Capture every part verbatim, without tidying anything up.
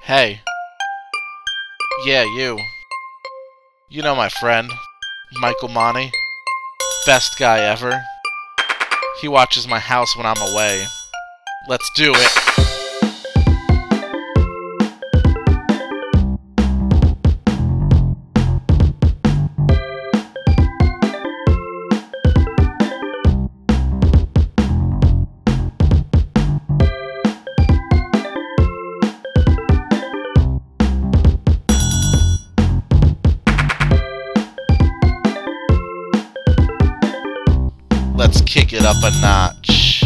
Hey. Yeah, you. You know my friend, Michael Monty. Best guy ever. He watches my house when I'm away. Let's do it. Let's kick it up a notch.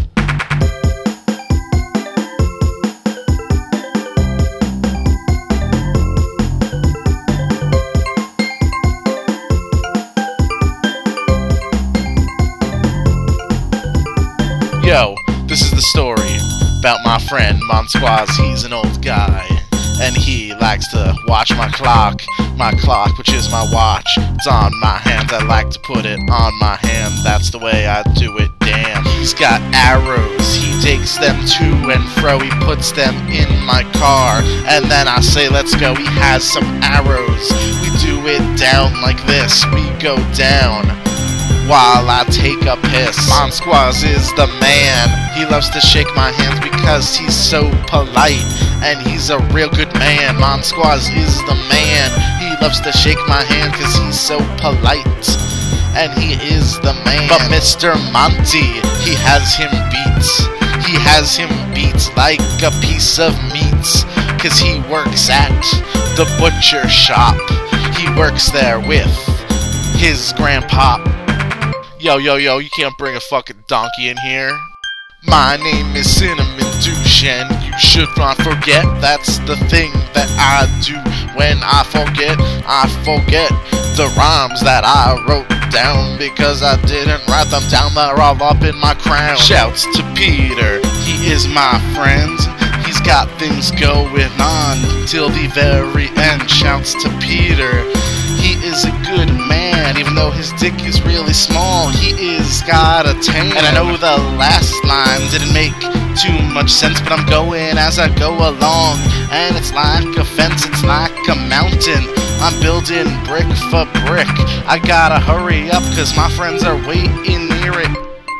Yo, this is the story about my friend Monsquaz. He's an old guy, and he likes to watch my clock. My clock, which is my watch, it's on my hand. I like to put it on my hand. That's the way I do it, damn. He's got arrows, he takes them to and fro. He puts them in my car, and then I say let's go. He has some arrows. We do it down like this. We go down while I take a piss. Monsquaz is the man. He loves to shake my hands because he's so polite, and he's a real good man. Monsquaz is the man. He loves to shake my hand because he's so polite, and he is the man. But Mister Monty, he has him beat. He has him beat like a piece of meat, cause he works at the butcher shop. He works there with his grandpa. Yo, yo, yo, you can't bring a fucking donkey in here. My name is Cinnamon Douche, and you should not forget. That's the thing that I do when I forget. I forget the rhymes that I wrote down because I didn't write them down. They're all up in my crown. Shouts to Peter, he is my friend. He's got things going on till the very end. Shouts to Peter, he is a good man, even though his dick is really small. He is got a tan. And I know the last line didn't make too much sense, but I'm going as I go along. And it's like a fence, it's like a mountain. I'm building brick for brick. I gotta hurry up, cause my friends are waiting near it.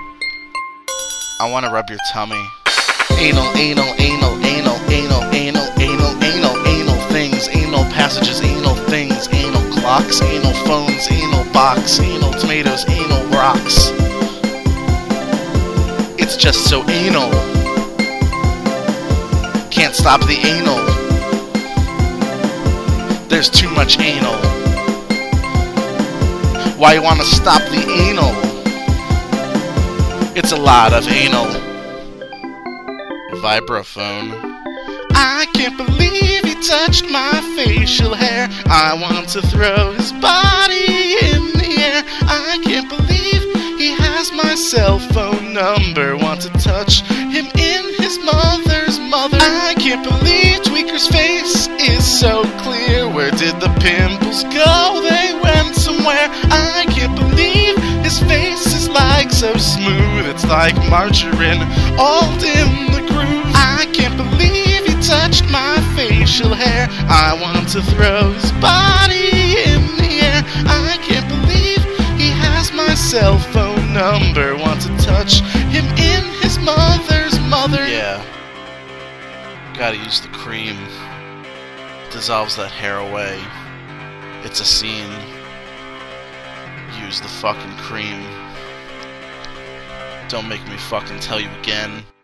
I wanna rub your tummy. Anal, anal, anal, anal, anal, anal, anal, anal, anal things, anal passages, anal things, anal clocks, anal phones, anal box, anal tomatoes, anal rocks. It's just so anal. Can't stop the anal. There's too much anal. Why you wanna stop the anal? It's a lot of anal. Vibraphone. I can't believe he touched my facial hair. I want to throw his body in the air. I can't believe he has my cell phone number. Want to touch him in his mother's mother. I can't believe Tweaker's face is so clear. Where did the pimples go? They went somewhere. I can't believe his face is like so smooth. It's like margarine all in the groove. I can't believe he touched my facial hair. I want to throw his body in the air. I can't believe he has my cell phone number. Want to touch him in his mother's mother. Yeah. Gotta use the cream. Dissolves that hair away. It's a scene. Use the fucking cream. Don't make me fucking tell you again.